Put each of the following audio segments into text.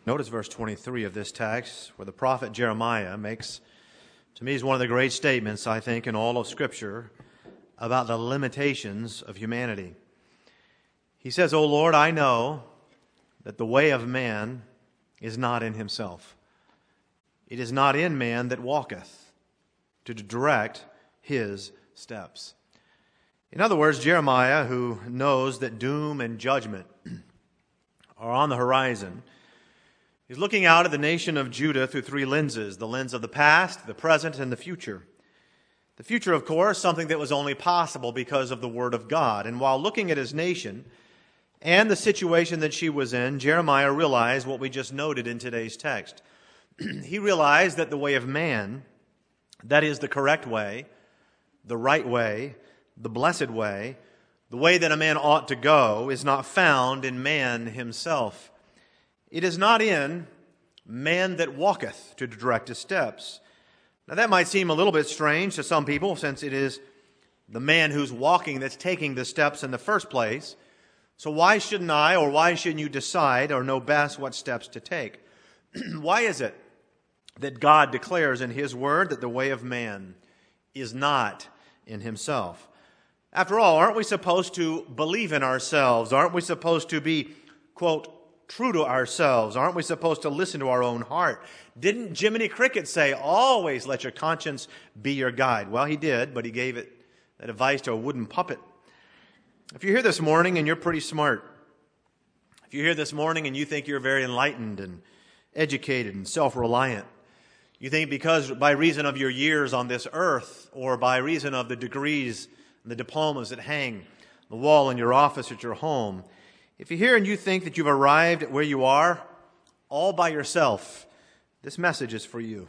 Notice verse 23 of this text, where the prophet Jeremiah makes, to me, is one of the great statements, I think, in all of Scripture about the limitations of humanity. He says, "O Lord, I know that the way of man is not in himself. It is not in man that walketh, to direct his steps." In other words, Jeremiah, who knows that doom and judgment are on the horizon, he's looking out at the nation of Judah through three lenses: the lens of the past, the present, and the future. The future, of course, something that was only possible because of the Word of God. And while looking at his nation and the situation that she was in, Jeremiah realized what we just noted in today's text. He realized that the way of man, that is the correct way, the right way, the blessed way, the way that a man ought to go, is not found in man himself. It is not in man that walketh to direct his steps. Now that might seem a little bit strange to some people, since it is the man who's walking that's taking the steps in the first place. So why shouldn't I, or why shouldn't you decide or know best what steps to take? Why is it that God declares in His Word that the way of man is not in himself? After all, aren't we supposed to believe in ourselves? Aren't we supposed to be, quote, true to ourselves? Aren't we supposed to listen to our own heart? Didn't Jiminy Cricket say, "Always let your conscience be your guide"? Well, he did, but he gave it that advice to a wooden puppet. If you're here this morning and you're pretty smart, if you're here this morning and you think you're very enlightened and educated and self-reliant, you think because by reason of your years on this earth, or by reason of the degrees and the diplomas that hang on the wall in your office at your home, if you're here and you think that you've arrived at where you are all by yourself, this message is for you.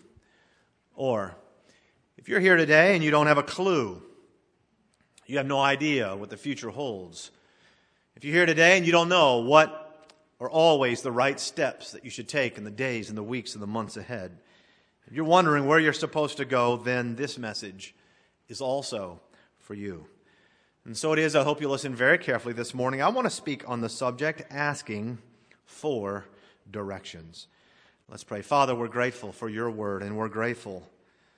Or if you're here today and you don't have a clue, you have no idea what the future holds. If you're here today and you don't know what are always the right steps that you should take in the days and the weeks and the months ahead, if you're wondering where you're supposed to go, then this message is also for you. And so it is, I hope you listen very carefully this morning. I want to speak on the subject, asking for directions. Let's pray. Father, we're grateful for your word, and we're grateful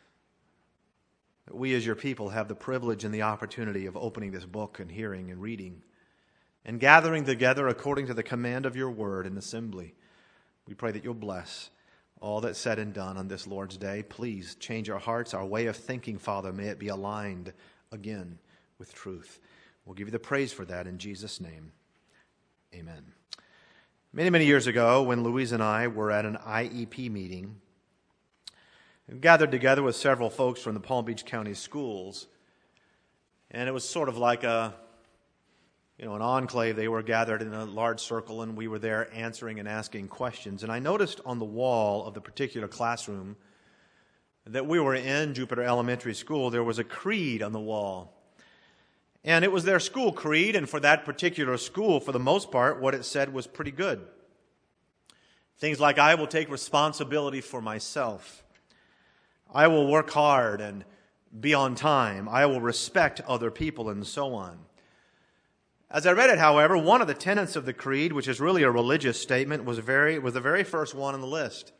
that we as your people have the privilege and the opportunity of opening this book and hearing and reading and gathering together according to the command of your word in assembly. We pray that you'll bless all that's said and done on this Lord's Day. Please change our hearts, our way of thinking, Father. May it be aligned again with truth. We'll give you the praise for that in Jesus' name. Amen. Many, many years ago, when Louise and I were at an IEP meeting, we gathered together with several folks from the Palm Beach County schools, and it was sort of like an enclave. They were gathered in a large circle, and we were there answering and asking questions. And I noticed on the wall of the particular classroom that we were in, Jupiter Elementary School, there was a creed on the wall. And it was their school creed, and for that particular school, for the most part, what it said was pretty good. Things like, "I will take responsibility for myself. I will work hard and be on time. I will respect other people," and so on. As I read it, however, one of the tenets of the creed, which is really a religious statement, was the very first one on the list.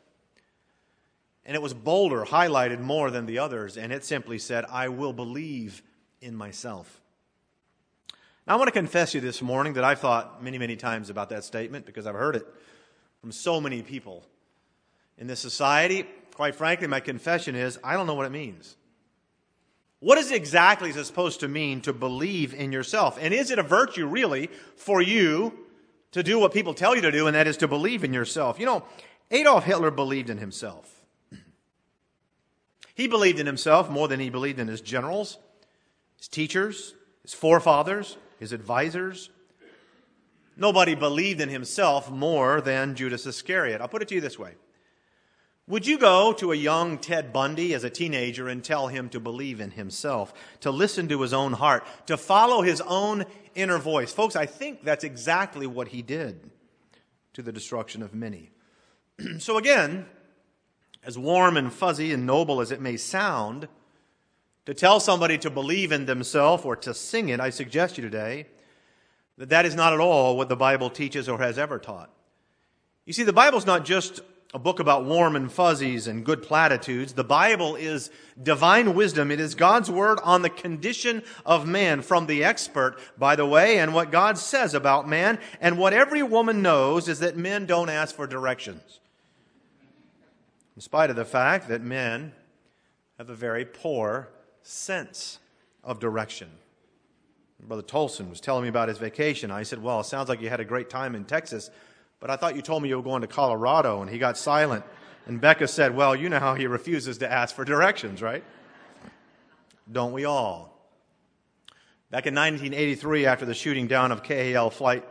And it was bolder, highlighted more than the others, and it simply said, "I will believe in myself." Now, I want to confess to you this morning that I've thought many, many times about that statement, because I've heard it from so many people in this society. Quite frankly, my confession is, I don't know what it means. What is it exactly supposed to mean to believe in yourself? And is it a virtue, really, for you to do what people tell you to do, and that is to believe in yourself? You know, Adolf Hitler believed in himself. He believed in himself more than he believed in his generals, his teachers, his forefathers, his advisors. Nobody believed in himself more than Judas Iscariot. I'll put it to you this way. Would you go to a young Ted Bundy as a teenager and tell him to believe in himself, to listen to his own heart, to follow his own inner voice? Folks, I think that's exactly what he did, to the destruction of many. So again, as warm and fuzzy and noble as it may sound, to tell somebody to believe in themselves or to sing it, I suggest to you today that that is not at all what the Bible teaches or has ever taught. You see, the Bible's not just a book about warm and fuzzies and good platitudes. The Bible is divine wisdom. It is God's word on the condition of man from the expert, by the way, and what God says about man. And what every woman knows is that men don't ask for directions, in spite of the fact that men have a very poor sense of direction. Brother Tolson was telling me about his vacation. I said, well, it sounds like you had a great time in Texas, but I thought you told me you were going to Colorado. And he got silent. And Becca said, well, you know how he refuses to ask for directions, right? Don't we all? Back in 1983, after the shooting down of KAL Flight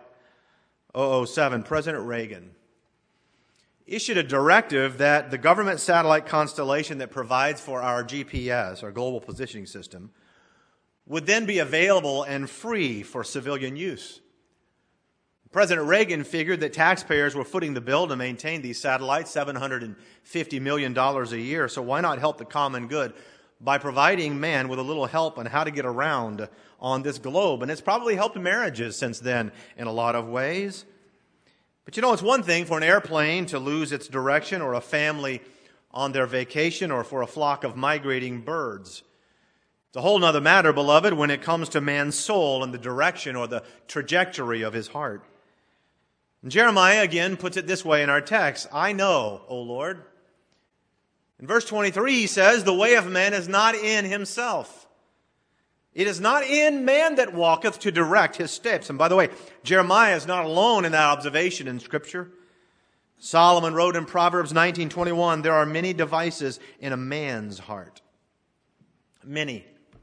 007, President Reagan issued a directive that the government satellite constellation that provides for our GPS, our global positioning system, would then be available and free for civilian use. President Reagan figured that taxpayers were footing the bill to maintain these satellites, $750 million a year, so why not help the common good by providing man with a little help on how to get around on this globe? And it's probably helped marriages since then in a lot of ways. But you know, it's one thing for an airplane to lose its direction, or a family on their vacation, or for a flock of migrating birds. It's a whole other matter, beloved, when it comes to man's soul and the direction or the trajectory of his heart. And Jeremiah again puts it this way in our text: I know, O Lord. In verse 23 he says, the way of man is not in himself. It is not in man that walketh to direct his steps. And by the way, Jeremiah is not alone in that observation in Scripture. Solomon wrote in Proverbs 19:21, there are many devices in a man's heart. Many.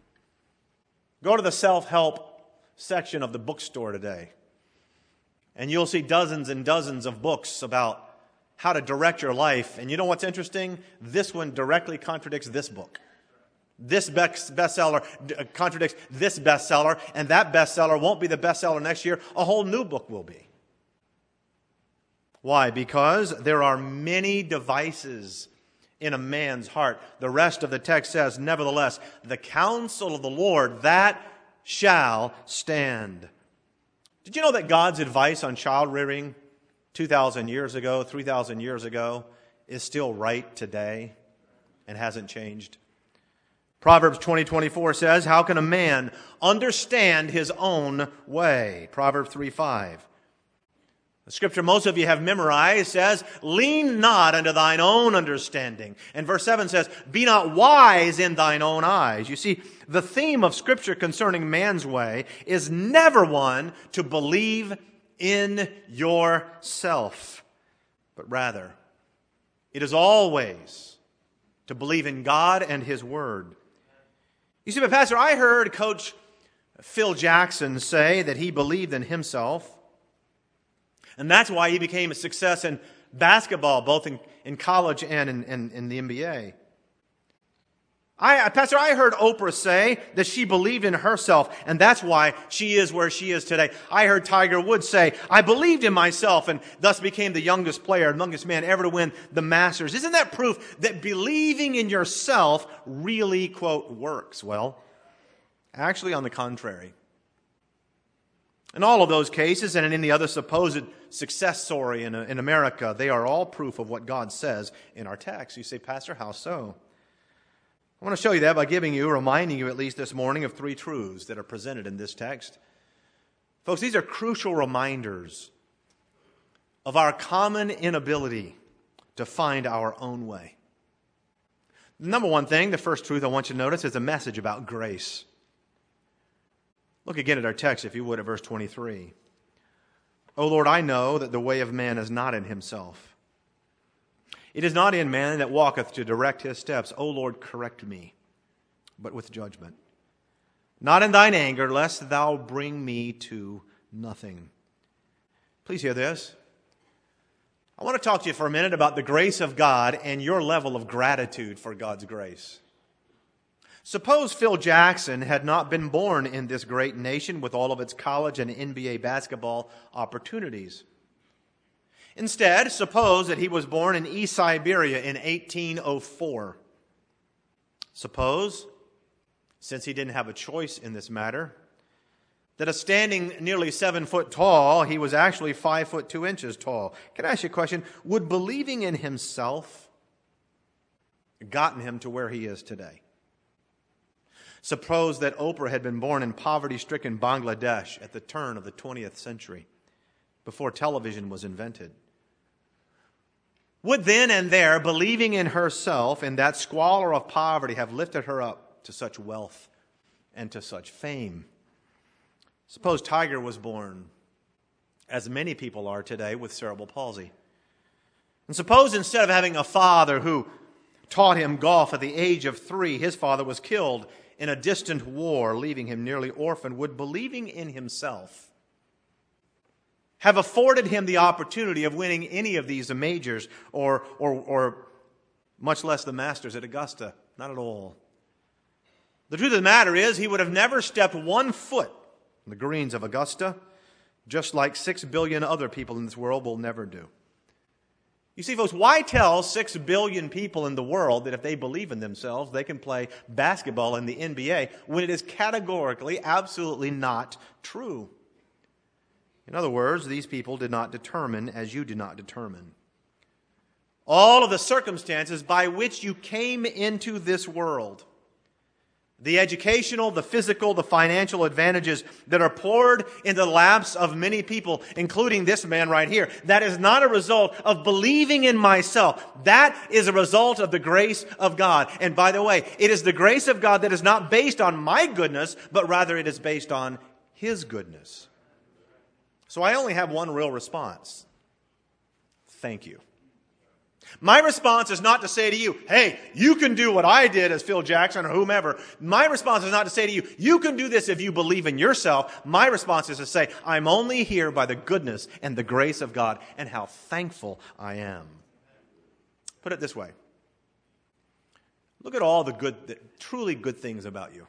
Go to the self-help section of the bookstore today, and you'll see dozens and dozens of books about how to direct your life. And you know what's interesting? This one directly contradicts this book. This bestseller contradicts this bestseller, and that bestseller won't be the bestseller next year. A whole new book will be. Why? Because there are many devices in a man's heart. The rest of the text says, nevertheless, the counsel of the Lord, that shall stand. Did you know that God's advice on child rearing 2,000 years ago, 3,000 years ago, is still right today and hasn't changed? Proverbs 20:24 says, how can a man understand his own way? Proverbs 3:5. The scripture most of you have memorized says, lean not unto thine own understanding. And verse 7 says, be not wise in thine own eyes. You see, the theme of Scripture concerning man's way is never one to believe in yourself, but rather, it is always to believe in God and His Word. You see, but Pastor, I heard Coach Phil Jackson say that he believed in himself, and that's why he became a success in basketball, both in college and in the NBA. Pastor, I heard Oprah say that she believed in herself, and that's why she is where she is today. I heard Tiger Woods say, I believed in myself, and thus became the youngest player, youngest man ever to win the Masters. Isn't that proof that believing in yourself really, quote, works? Well, actually, on the contrary. In all of those cases, and in any other supposed success story in America, they are all proof of what God says in our text. You say, Pastor, how so? I want to show you that by reminding you at least this morning of three truths that are presented in this text. Folks, these are crucial reminders of our common inability to find our own way. The number one thing, the first truth I want you to notice, is a message about grace. Look again at our text, if you would, at verse 23. O Lord, I know that the way of man is not in himself. It is not in man that walketh to direct his steps. O Lord, correct me, but with judgment. Not in thine anger, lest thou bring me to nothing. Please hear this. I want to talk to you for a minute about the grace of God and your level of gratitude for God's grace. Suppose Phil Jackson had not been born in this great nation with all of its college and NBA basketball opportunities. Instead, suppose that he was born in East Siberia in 1804. Suppose, since he didn't have a choice in this matter, that as standing nearly 7 foot tall, he was actually 5 foot 2 inches tall. Can I ask you a question? Would believing in himself gotten him to where he is today? Suppose that Oprah had been born in poverty-stricken Bangladesh at the turn of the 20th century, before television was invented. Would then and there, believing in herself, in that squalor of poverty, have lifted her up to such wealth and to such fame? Suppose Tiger was born, as many people are today, with cerebral palsy. And suppose instead of having a father who taught him golf at the age of 3, his father was killed in a distant war, leaving him nearly orphaned. Would believing in himself have afforded him the opportunity of winning any of these majors or much less the Masters at Augusta? Not at all. The truth of the matter is he would have never stepped 1 foot on the greens of Augusta, just like 6 billion other people in this world will never do. You see, folks, why tell 6 billion people in the world that if they believe in themselves, they can play basketball in the NBA when it is categorically, absolutely not true? In other words, these people did not determine as you did not determine. All of the circumstances by which you came into this world, the educational, the physical, the financial advantages that are poured into the laps of many people, including this man right here, that is not a result of believing in myself. That is a result of the grace of God. And by the way, it is the grace of God that is not based on my goodness, but rather it is based on His goodness. So I only have one real response. Thank you. My response is not to say to you, hey, you can do what I did as Phil Jackson or whomever. My response is not to say to you, you can do this if you believe in yourself. My response is to say, I'm only here by the goodness and the grace of God, and how thankful I am. Put it this way. Look at all the truly good things about you.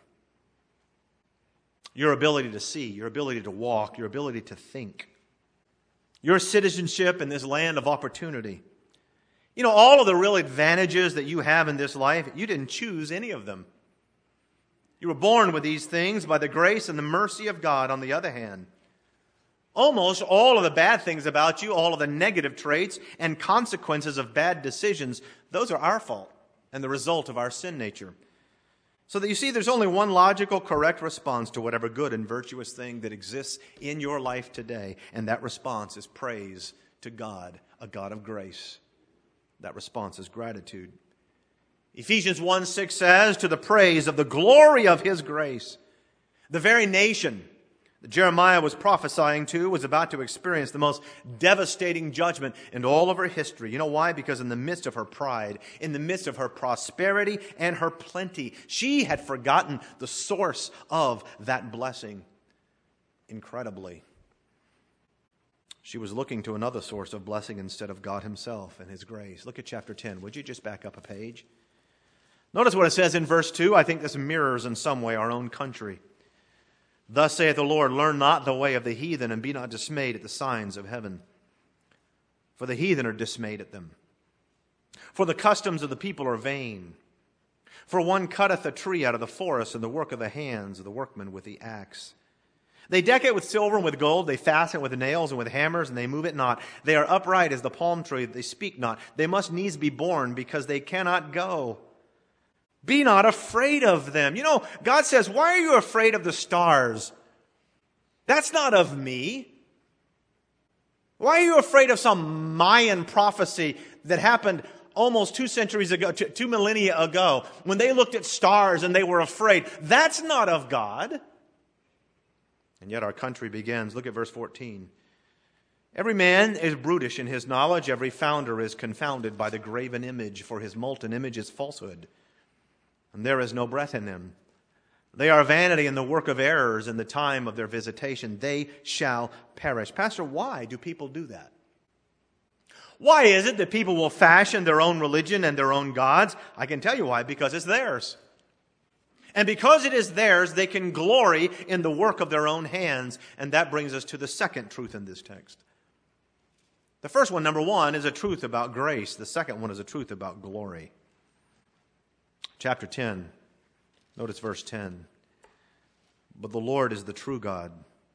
Your ability to see, your ability to walk, your ability to think. Your citizenship in this land of opportunity. You know, all of the real advantages that you have in this life, you didn't choose any of them. You were born with these things by the grace and the mercy of God. On the other hand, almost all of the bad things about you, all of the negative traits and consequences of bad decisions, those are our fault and the result of our sin nature. So that you see, there's only one logical, correct response to whatever good and virtuous thing that exists in your life today, and that response is praise to God, a God of grace. That response is gratitude. Ephesians 1:6 says, to the praise of the glory of His grace. The very nation that Jeremiah was prophesying to was about to experience the most devastating judgment in all of her history. You know why? Because in the midst of her pride, in the midst of her prosperity and her plenty, she had forgotten the source of that blessing. Incredibly, she was looking to another source of blessing instead of God Himself and His grace. Look at chapter 10. Would you just back up a page? Notice what it says in verse 2. I think this mirrors in some way our own country. Thus saith the Lord, learn not the way of the heathen, and be not dismayed at the signs of heaven. For the heathen are dismayed at them. For the customs of the people are vain. For one cutteth a tree out of the forest, and the work of the hands of the workman with the axe. They deck it with silver and with gold. They fasten it with nails and with hammers, and they move it not. They are upright as the palm tree. They speak not. They must needs be born, because they cannot go. Be not afraid of them. You know, God says, why are you afraid of the stars? That's not of me. Why are you afraid of some Mayan prophecy that happened almost 2 centuries ago, 2 millennia ago, when they looked at stars and they were afraid? That's not of God. And yet our country begins. Look at verse 14. Every man is brutish in his knowledge. Every founder is confounded by the graven image, for his molten image is falsehood. And there is no breath in them. They are vanity and the work of errors in the time of their visitation. They shall perish. Pastor, why do people do that? Why is it that people will fashion their own religion and their own gods? I can tell you why. Because it's theirs. And because it is theirs, they can glory in the work of their own hands. And that brings us to the second truth in this text. The first one, number one, is a truth about grace. The second one is a truth about glory. Chapter 10, notice verse 10. But the Lord is the true God,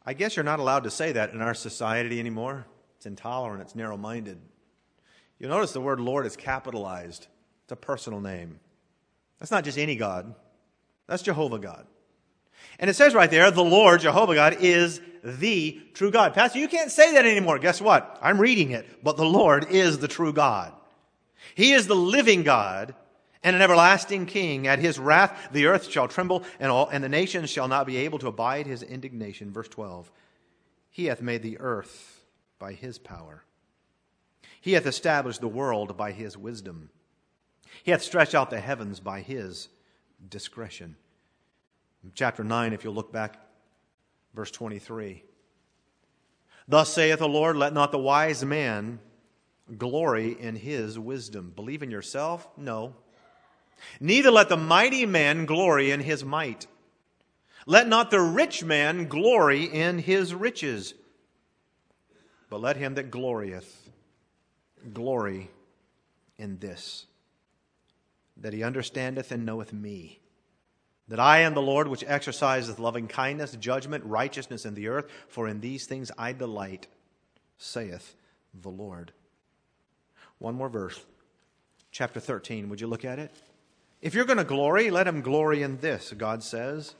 I guess you're not allowed to say that in our society anymore. It's intolerant, it's narrow-minded. You'll notice the word Lord is capitalized. It's a personal name. That's not just any God. That's Jehovah God. And it says right there, the Lord, Jehovah God, is the true God. Pastor, you can't say that anymore. Guess what? I'm reading it. But the Lord is the true God. He is the living God and an everlasting King. At his wrath the earth shall tremble, and the nations shall not be able to abide his indignation. Verse 12. He hath made the earth by his power. He hath established the world by his wisdom. He hath stretched out the heavens by his discretion. Chapter 9, if you'll look back, verse 23. Thus saith the Lord, let not the wise man glory in his wisdom. Believe in yourself? No. Neither let the mighty man glory in his might. Let not the rich man glory in his riches. But let him that glorieth glory in this, that he understandeth and knoweth me, that I am the Lord which exerciseth loving kindness, judgment, righteousness in the earth, for in these things I delight, saith the Lord. One more verse, chapter 13. Would you look at it? If you're going to glory, let him glory in this, God says.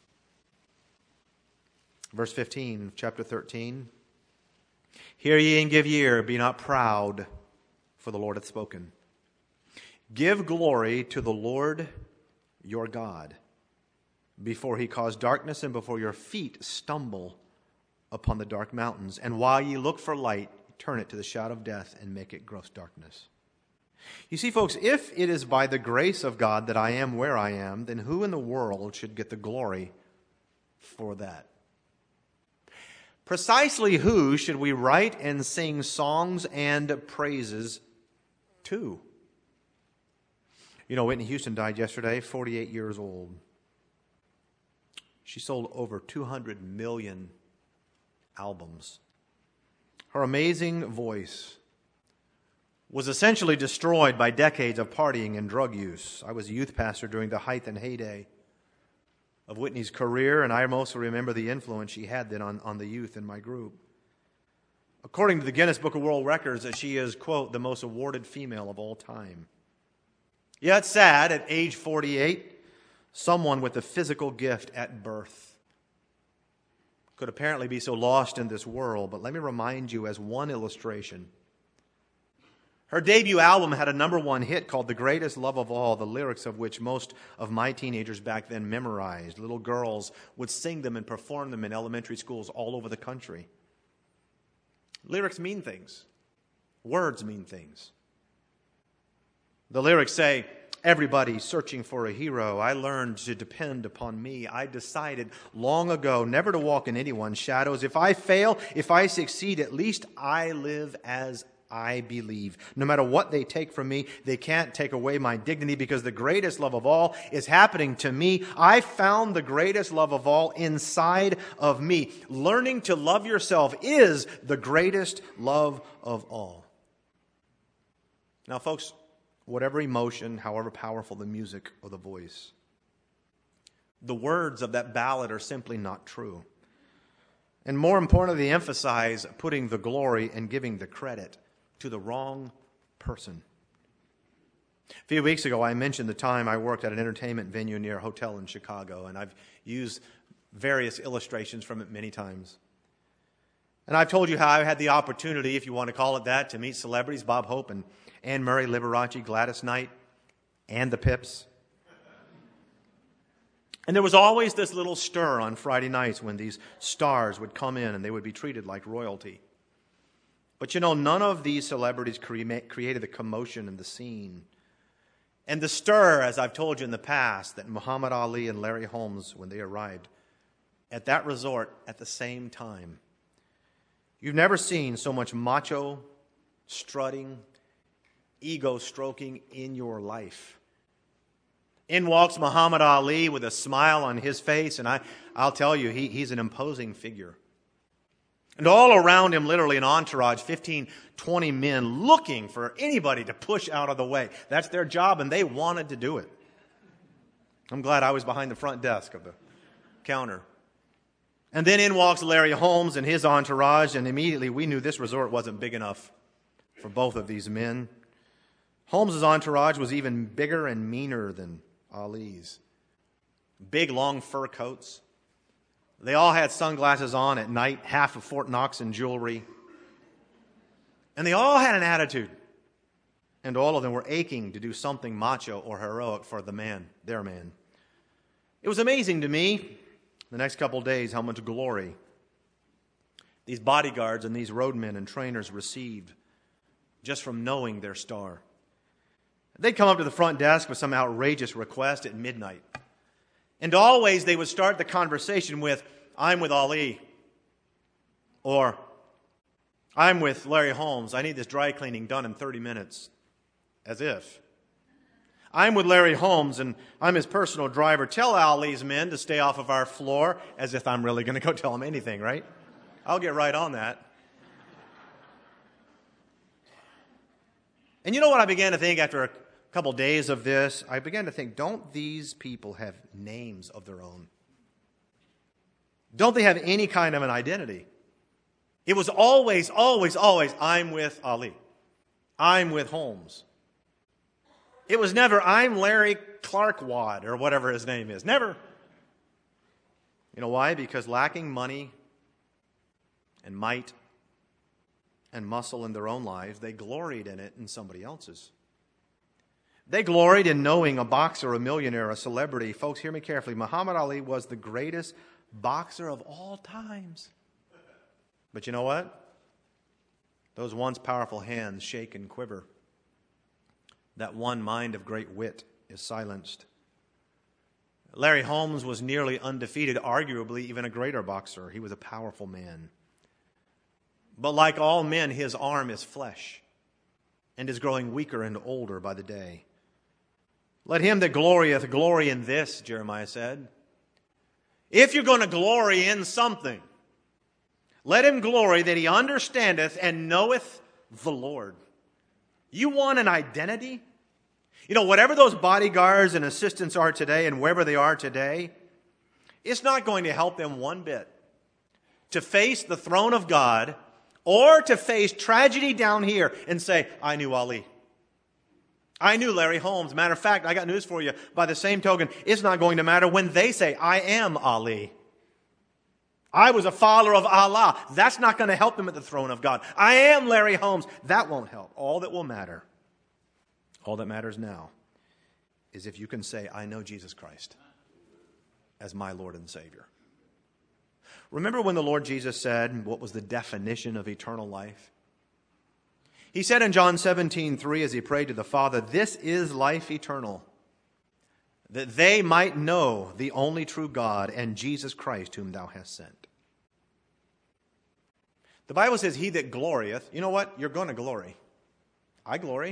Verse 15, chapter 13. Hear ye and give ear, be not proud, for the Lord hath spoken. Give glory to the Lord your God, before he cause darkness and before your feet stumble upon the dark mountains. And while ye look for light, turn it to the shadow of death and make it gross darkness. You see, folks, if it is by the grace of God that I am where I am, then who in the world should get the glory for that? Precisely who should we write and sing songs and praises to? You know, Whitney Houston died yesterday, 48 years old. She sold over 200 million albums. Her amazing voice was essentially destroyed by decades of partying and drug use. I was a youth pastor during the height and heyday of Whitney's career, and I mostly remember the influence she had then on the youth in my group. According to the Guinness Book of World Records, that she is, quote, the most awarded female of all time. Yeah, it's sad, at age 48, someone with a physical gift at birth could apparently be so lost in this world. But let me remind you as one illustration. Her debut album had a #1 hit called The Greatest Love of All, the lyrics of which most of my teenagers back then memorized. Little girls would sing them and perform them in elementary schools all over the country. Lyrics mean things. Words mean things. The lyrics say, everybody searching for a hero. I learned to depend upon me. I decided long ago never to walk in anyone's shadows. If I fail, if I succeed, at least I live as I believe. No matter what they take from me, they can't take away my dignity, because the greatest love of all is happening to me. I found the greatest love of all inside of me. Learning to love yourself is the greatest love of all. Now, folks, whatever emotion, however powerful the music or the voice, the words of that ballad are simply not true. And more importantly, they emphasize putting the glory and giving the credit to the wrong person. A few weeks ago, I mentioned the time I worked at an entertainment venue near a hotel in Chicago, and I've used various illustrations from it many times. And I've told you how I had the opportunity, if you want to call it that, to meet celebrities, Bob Hope and Anne Murray, Liberace, Gladys Knight, and the Pips. And there was always this little stir on Friday nights when these stars would come in and they would be treated like royalty. But you know, none of these celebrities created the commotion and the scene and the stir, as I've told you in the past, that Muhammad Ali and Larry Holmes, when they arrived at that resort at the same time. You've never seen so much macho, strutting, ego stroking in your life. In walks Muhammad Ali with a smile on his face, and I'll tell you, he's an imposing figure. And all around him, literally an entourage, 15, 20 men looking for anybody to push out of the way. That's their job, and they wanted to do it. I'm glad I was behind the front desk of the counter. And then in walks Larry Holmes and his entourage, and immediately we knew this resort wasn't big enough for both of these men. Holmes' entourage was even bigger and meaner than Ali's. Big, long fur coats. They all had sunglasses on at night, half of Fort Knox in jewelry. And they all had an attitude. And all of them were aching to do something macho or heroic for the man, their man. It was amazing to me, the next couple of days, how much glory these bodyguards and these roadmen and trainers received just from knowing their star. They'd come up to the front desk with some outrageous request at midnight. And always they would start the conversation with, "I'm with Ali." Or, "I'm with Larry Holmes. I need this dry cleaning done in 30 minutes. As if. "I'm with Larry Holmes, and I'm his personal driver. Tell Ali's men to stay off of our floor." As if I'm really going to go tell them anything, right? I'll get right on that. And you know what I began to think after a couple days of this? I began to think, don't these people have names of their own? Don't they have any kind of an identity? It was always, "I'm with Ali. I'm with Holmes." It was never, "I'm Larry Clarkwad," or whatever his name is. Never. You know why? Because lacking money and might and muscle in their own lives, they gloried in it in somebody else's. They gloried in knowing a boxer, a millionaire, a celebrity. Folks, hear me carefully. Muhammad Ali was the greatest boxer of all times. But you know what? Those once powerful hands shake and quiver. That one mind of great wit is silenced. Larry Holmes was nearly undefeated, arguably even a greater boxer. He was a powerful man. But like all men, his arm is flesh and is growing weaker and older by the day. "Let him that glorieth glory in this," Jeremiah said. If you're going to glory in something, let him glory that he understandeth and knoweth the Lord. You want an identity? You know, whatever those bodyguards and assistants are today and wherever they are today, it's not going to help them one bit to face the throne of God or to face tragedy down here and say, "I knew Ali. I knew Larry Holmes." Matter of fact, I got news for you. By the same token, it's not going to matter when they say, "I am Ali. I was a follower of Allah." That's not going to help them at the throne of God. "I am Larry Holmes." That won't help. All that will matter, all that matters now, is if you can say, "I know Jesus Christ as my Lord and Savior." Remember when the Lord Jesus said, what was the definition of eternal life? He said in John 17:3 as he prayed to the Father, "This is life eternal, that they might know the only true God and Jesus Christ whom thou hast sent." The Bible says, "He that glorieth," you know what? You're going to glory. I glory.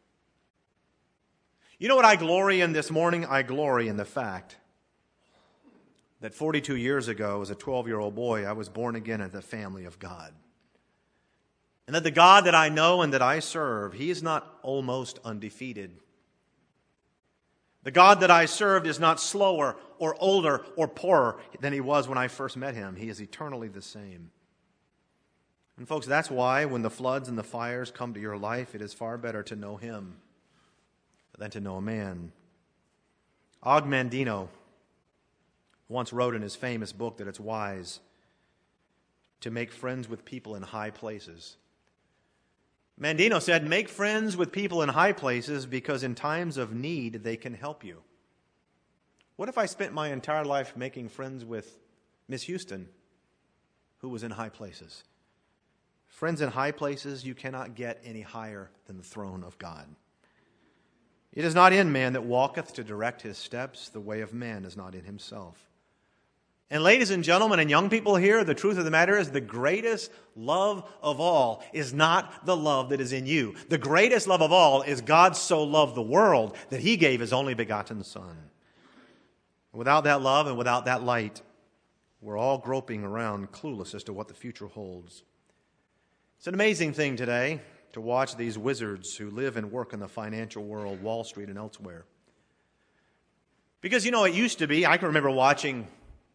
You know what I glory in this morning? I glory in the fact that 42 years ago, as a 12-year-old boy, I was born again in the family of God. And that the God that I know and that I serve, He is not almost undefeated. The God that I served is not slower or older or poorer than He was when I first met Him. He is eternally the same. And folks, that's why when the floods and the fires come to your life, it is far better to know Him than to know a man. Og Mandino once wrote in his famous book that it's wise to make friends with people in high places. Mandino said, "Make friends with people in high places because in times of need they can help you." What if I spent my entire life making friends with Miss Houston, who was in high places? Friends in high places, you cannot get any higher than the throne of God. It is not in man that walketh to direct his steps. The way of man is not in himself. And ladies and gentlemen and young people here, the truth of the matter is the greatest love of all is not the love that is in you. The greatest love of all is God so loved the world that He gave His only begotten Son. Without that love and without that light, we're all groping around clueless as to what the future holds. It's an amazing thing today to watch these wizards who live and work in the financial world, Wall Street and elsewhere. Because, you know, it used to be, I can remember watching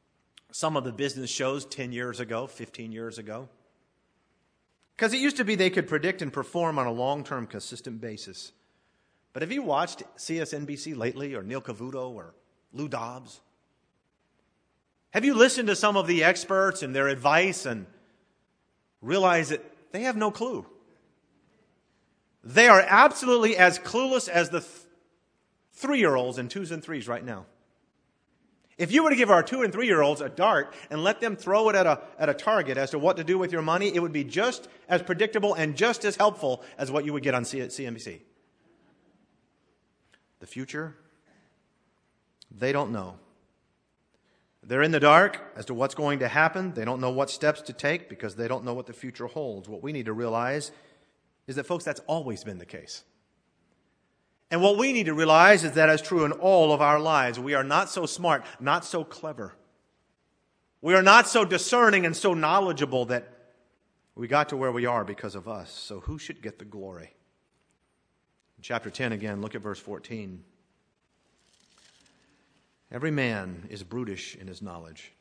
some of the business shows 10 years ago, 15 years ago. Because it used to be they could predict and perform on a long-term, consistent basis. But have you watched CSNBC lately, or Neil Cavuto, or Lou Dobbs? Have you listened to some of the experts and their advice and realize that they have no clue? They are absolutely as clueless as the 3-year-olds and 2s and 3s right now. If you were to give our 2 and 3-year-olds a dart and let them throw it at a target as to what to do with your money, it would be just as predictable and just as helpful as what you would get on CNBC. The future, they don't know. They're in the dark as to what's going to happen. They don't know what steps to take because they don't know what the future holds. What we need to realize is that, folks, that's always been the case. And what we need to realize is that is true in all of our lives. We are not so smart, not so clever. We are not so discerning and so knowledgeable that we got to where we are because of us. So who should get the glory? In chapter 10 again, look at verse 14. Every man is brutish in his knowledge.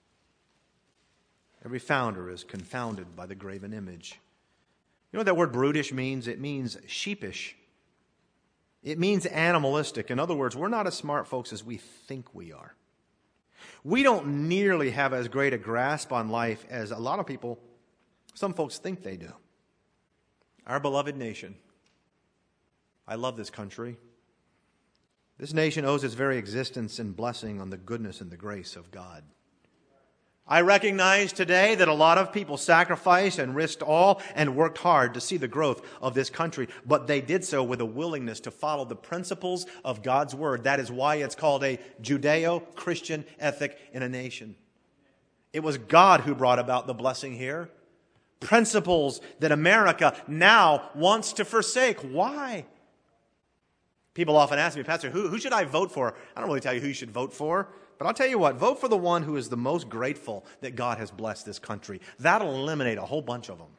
Every founder is confounded by the graven image. You know what that word brutish means? It means sheepish. It means animalistic. In other words, we're not as smart folks as we think we are. We don't nearly have as great a grasp on life as a lot of people, some folks think they do. Our beloved nation. I love this country. This nation owes its very existence and blessing on the goodness and the grace of God. I recognize today that a lot of people sacrificed and risked all and worked hard to see the growth of this country, but they did so with a willingness to follow the principles of God's Word. That is why it's called a Judeo-Christian ethic in a nation. It was God who brought about the blessing here. Principles that America now wants to forsake. Why? People often ask me, Pastor, who should I vote for? I don't really tell you who you should vote for. But I'll tell you what, vote for the one who is the most grateful that God has blessed this country. That'll eliminate a whole bunch of them.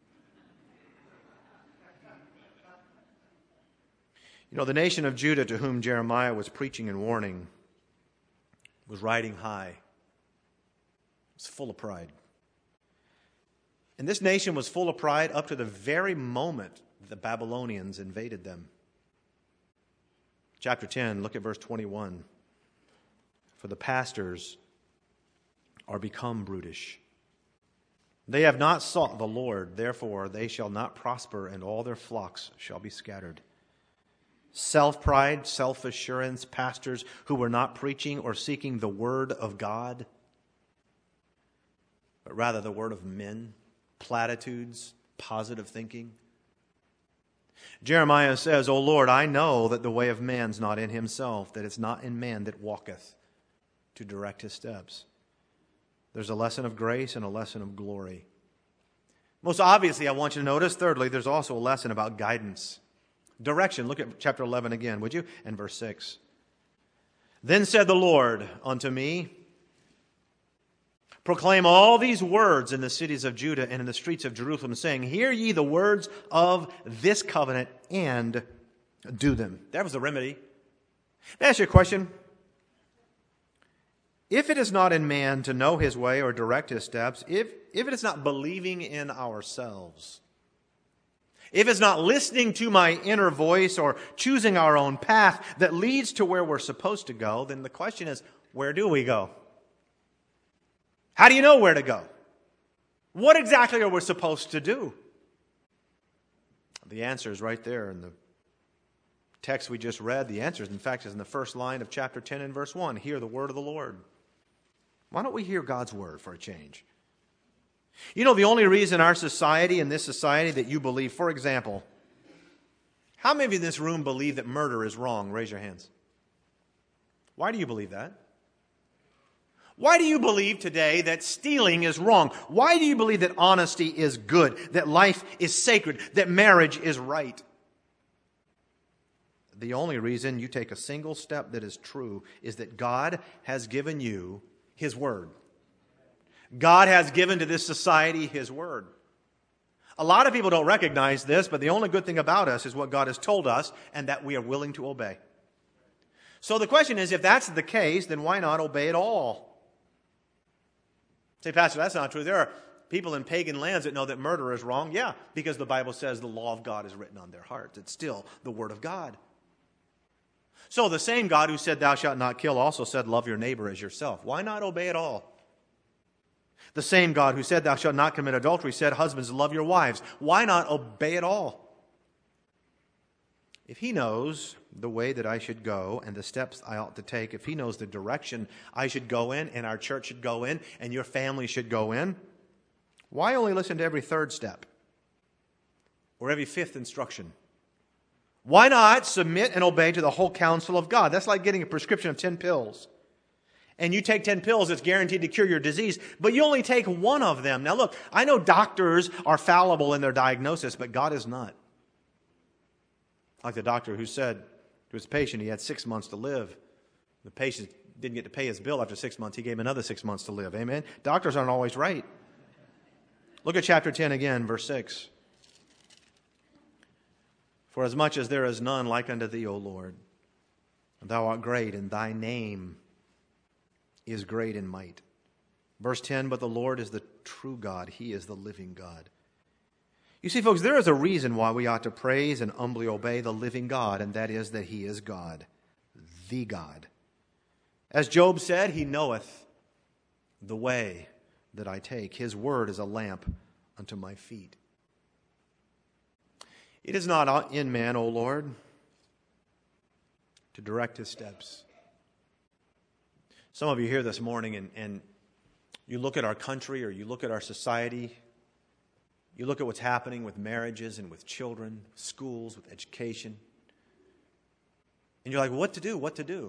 You know, the nation of Judah to whom Jeremiah was preaching and warning was riding high. It was full of pride. And this nation was full of pride up to the very moment the Babylonians invaded them. Chapter 10, look at verse 21. For the pastors are become brutish. They have not sought the Lord, therefore they shall not prosper, and all their flocks shall be scattered. Self-pride, self-assurance, pastors who were not preaching or seeking the word of God, but rather the word of men, platitudes, positive thinking. Jeremiah says, O Lord, I know that the way of man's not in himself, that it's not in man that walketh to direct his steps. There's a lesson of grace and a lesson of glory. Most obviously, I want you to notice, thirdly, there's also a lesson about guidance. Direction. Look at chapter 11 again, would you? And verse 6. Then said the Lord unto me, proclaim all these words in the cities of Judah and in the streets of Jerusalem, saying, hear ye the words of this covenant and do them. That was the remedy. Let me ask you a question. If it is not in man to know his way or direct his steps, if it is not believing in ourselves, if it's not listening to my inner voice or choosing our own path that leads to where we're supposed to go, then the question is, where do we go? How do you know where to go? What exactly are we supposed to do? The answer is right there in the text we just read. The answer, in fact, is in the first line of chapter 10 and verse 1. Hear the word of the Lord. Why don't we hear God's word for a change? You know, the only reason our society and this society that you believe, for example, how many in this room believe that murder is wrong? Raise your hands. Why do you believe that? Why do you believe today that stealing is wrong? Why do you believe that honesty is good, that life is sacred, that marriage is right? The only reason you take a single step that is true is that God has given you His Word. God has given to this society His Word. A lot of people don't recognize this, but the only good thing about us is what God has told us and that we are willing to obey. So the question is, if that's the case, then why not obey it all? Say, Pastor, that's not true. There are people in pagan lands that know that murder is wrong. Yeah, because the Bible says the law of God is written on their hearts. It's still the Word of God. So the same God who said, thou shalt not kill, also said, love your neighbor as yourself. Why not obey it all? The same God who said, thou shalt not commit adultery, said, husbands, love your wives. Why not obey it all? If he knows the way that I should go and the steps I ought to take, if he knows the direction I should go in and our church should go in and your family should go in, why only listen to every third step or every fifth instruction? Why not submit and obey to the whole counsel of God? That's like getting a prescription of 10 pills. And you take 10 pills, it's guaranteed to cure your disease, but you only take one of them. Now look, I know doctors are fallible in their diagnosis, but God is not. Like the doctor who said to his patient he had 6 months to live. The patient didn't get to pay his bill after 6 months. He gave him another 6 months to live. Amen? Doctors aren't always right. Look at chapter 10 again, verse 6. For as much as there is none like unto thee, O Lord, thou art great, and thy name is great in might. Verse 10, but the Lord is the true God. He is the living God. You see, folks, there is a reason why we ought to praise and humbly obey the living God, and that is that he is God, the God. As Job said, he knoweth the way that I take. His word is a lamp unto my feet. It is not in man, O Lord, to direct his steps. Some of you here this morning and you look at our country or you look at our society, you look at what's happening with marriages and with children, schools, with education, and you're like, what to do, what to do?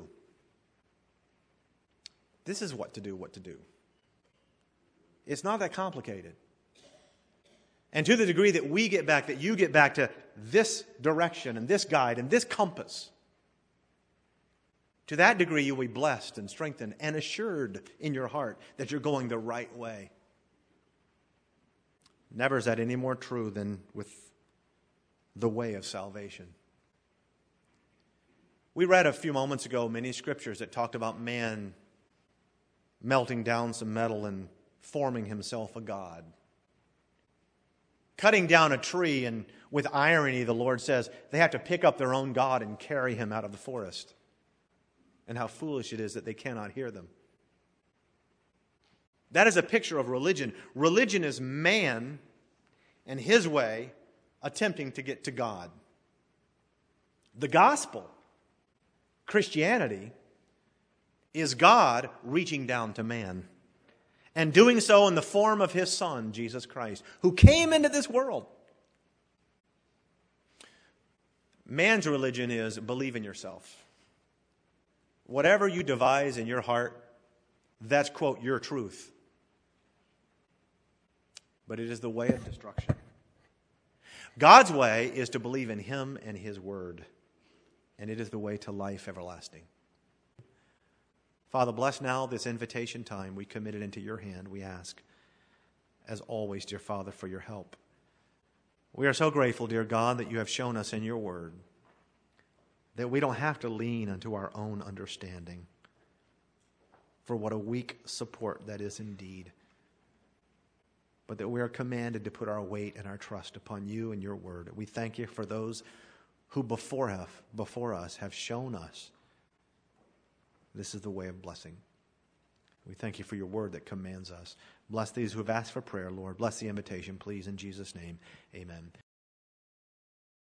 This is what to do, what to do. It's not that complicated. And to the degree that we get back, that you get back to this direction and this guide and this compass, to that degree you'll be blessed and strengthened and assured in your heart that you're going the right way. Never is that any more true than with the way of salvation. We read a few moments ago many scriptures that talked about man melting down some metal and forming himself a god. Cutting down a tree, and with irony, the Lord says they have to pick up their own god and carry him out of the forest. And how foolish it is that they cannot hear them. That is a picture of religion. Religion is man and his way attempting to get to God. The gospel, Christianity, is God reaching down to man and doing so in the form of his Son, Jesus Christ, who came into this world. Man's religion is believe in yourself. Whatever you devise in your heart, that's, quote, your truth. But it is the way of destruction. God's way is to believe in him and his word. And it is the way to life everlasting. Father, bless now this invitation time. We commit it into your hand, we ask. As always, dear Father, for your help. We are so grateful, dear God, that you have shown us in your word that we don't have to lean unto our own understanding. For what a weak support that is indeed. But that we are commanded to put our weight and our trust upon you and your word. We thank you for those who before us have shown us this is the way of blessing. We thank you for your word that commands us. Bless these who have asked for prayer, Lord. Bless the invitation, please, in Jesus' name. Amen.